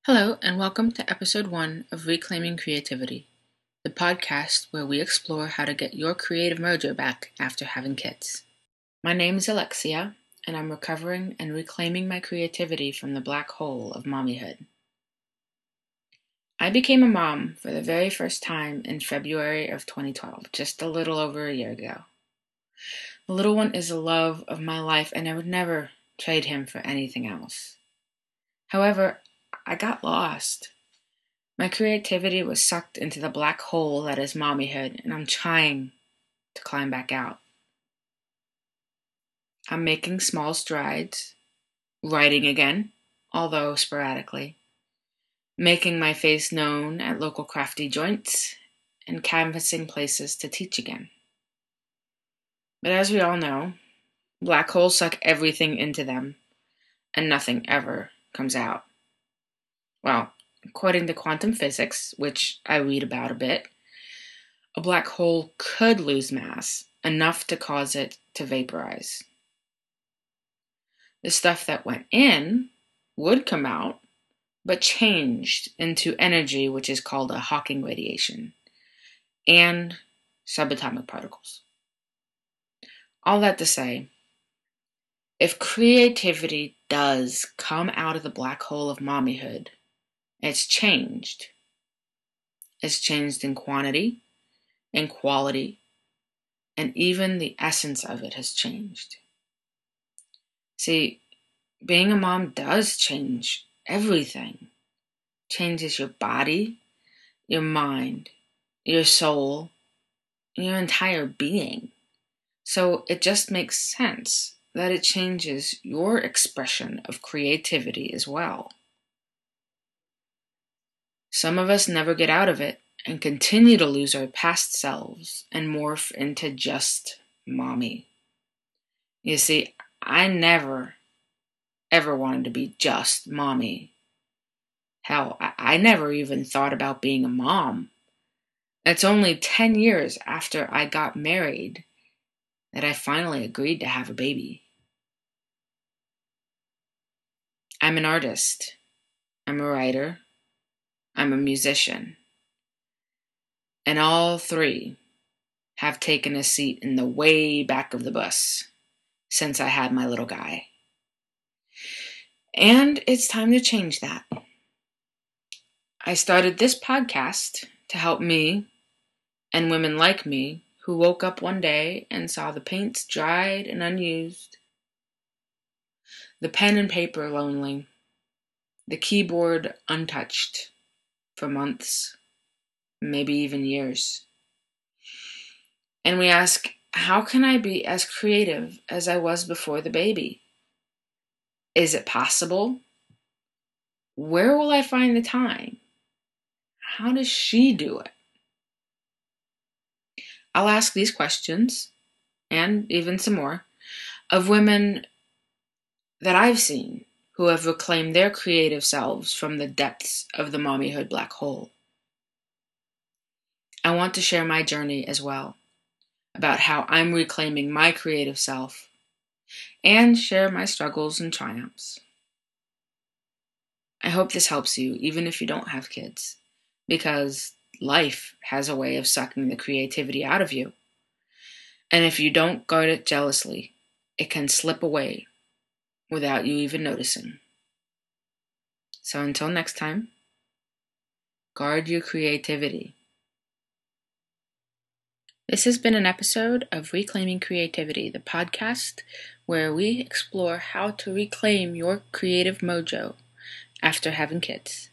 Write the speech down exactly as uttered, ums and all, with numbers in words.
Hello, and welcome to episode one of Reclaiming Creativity, the podcast where we explore how to get your creative mojo back after having kids. My name is Alexia, and I'm recovering and reclaiming my creativity from the black hole of mommyhood. I became a mom for the very first time in February of twenty twelve, just a little over a year ago. The little one is the love of my life, and I would never trade him for anything else. However, I got lost. My creativity was sucked into the black hole that is mommyhood, and I'm trying to climb back out. I'm making small strides, writing again, although sporadically, making my face known at local crafty joints, and canvassing places to teach again. But as we all know, black holes suck everything into them, and nothing ever comes out. Well, according to quantum physics, which I read about a bit, a black hole could lose mass, enough to cause it to vaporize. The stuff that went in would come out, but changed into energy, which is called a Hawking radiation, and subatomic particles. All that to say, if creativity does come out of the black hole of mommyhood, it's changed. It's changed in quantity, in quality, and even the essence of it has changed. See, being a mom does change everything. Changes your body, your mind, your soul, your entire being. So it just makes sense that it changes your expression of creativity as well. Some of us never get out of it and continue to lose our past selves and morph into just mommy. You see, I never, ever wanted to be just mommy. Hell, I, I never even thought about being a mom. It's only ten years after I got married that I finally agreed to have a baby. I'm an artist. I'm a writer. I'm a musician. And all three have taken a seat in the way back of the bus since I had my little guy. And it's time to change that. I started this podcast to help me and women like me who woke up one day and saw the paints dried and unused, the pen and paper lonely, the keyboard untouched for months, maybe even years. And we ask, how can I be as creative as I was before the baby? Is it possible? Where will I find the time? How does she do it? I'll ask these questions, and even some more, of women that I've seen who have reclaimed their creative selves from the depths of the mommyhood black hole. I want to share my journey as well, about how I'm reclaiming my creative self, and share my struggles and triumphs. I hope this helps you, even if you don't have kids, because life has a way of sucking the creativity out of you. And if you don't guard it jealously, it can slip away without you even noticing. So until next time, guard your creativity. This has been an episode of Reclaiming Creativity, the podcast where we explore how to reclaim your creative mojo after having kids.